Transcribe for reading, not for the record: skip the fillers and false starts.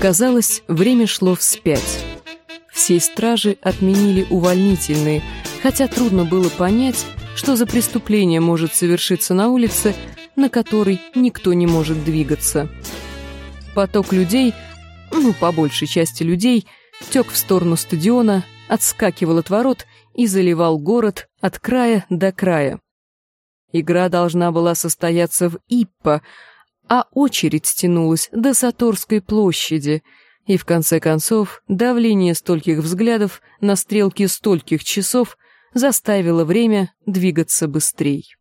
Казалось, время шло вспять. Всей стражи отменили увольнительные, хотя трудно было понять, что за преступление может совершиться на улице, на которой никто не может двигаться. Поток людей, по большей части людей, тек в сторону стадиона, отскакивал от ворот и заливал город от края до края. Игра должна была состояться в Иппо, а очередь стянулась до Саторской площади, и в конце концов давление стольких взглядов на стрелки стольких часов заставило время двигаться быстрей.